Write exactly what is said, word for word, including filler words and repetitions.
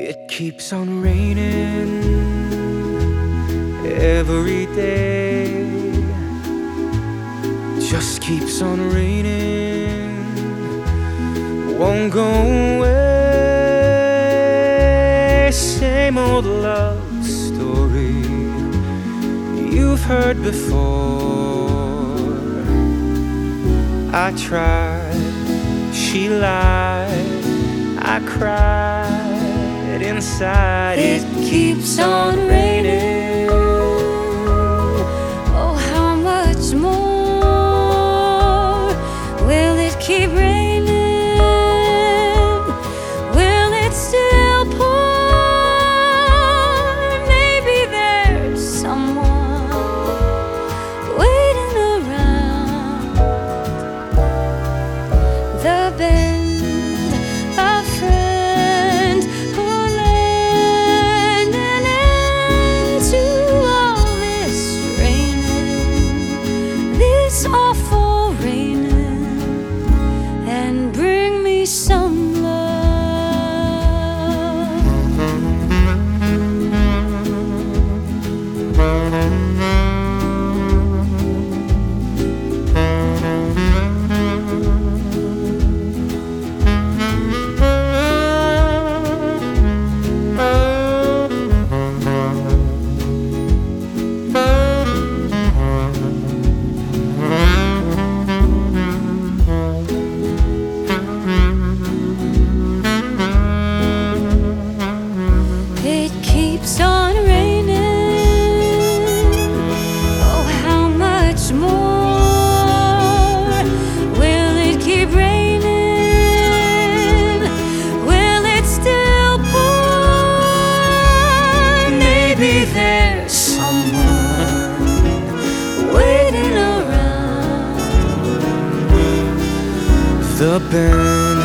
It keeps on raining every day. Just keeps on raining, won't go away. Same old love story you've heard before. I tried, she lied, I cried inside. It keeps on raining. Oh, how much more will it keep raining? Will it still pour? Maybe there's someone waiting around the bend. Awful raining, and bring me some love. Keeps on raining. Oh, how much more will it keep raining? Will it still pour? Maybe there's someone waiting around The bend